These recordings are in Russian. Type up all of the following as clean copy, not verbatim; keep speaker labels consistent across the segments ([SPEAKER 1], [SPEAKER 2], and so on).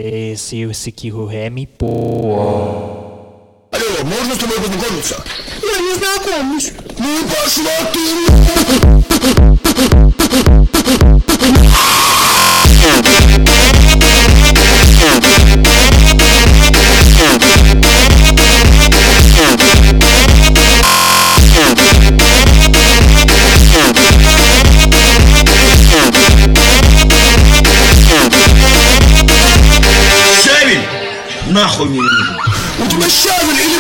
[SPEAKER 1] Esse que é me pô.
[SPEAKER 2] Алло, можно с тобой познакомиться? Я не знакомлюсь. Ну пошла ты. Щавель! Нахуй мне не нужен. У тебя щавель или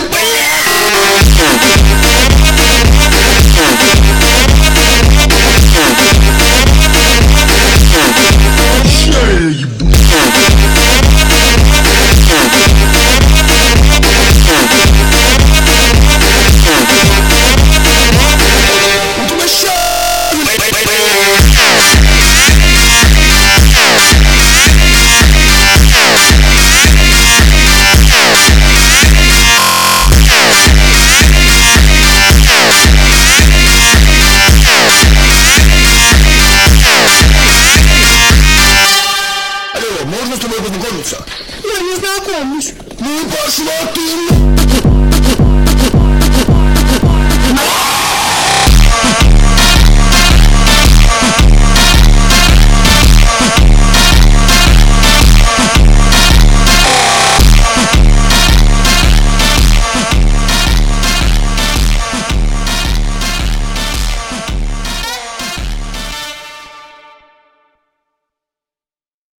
[SPEAKER 2] можно с тобой познакомиться? Я не знакомлюсь. Ну пошла ты.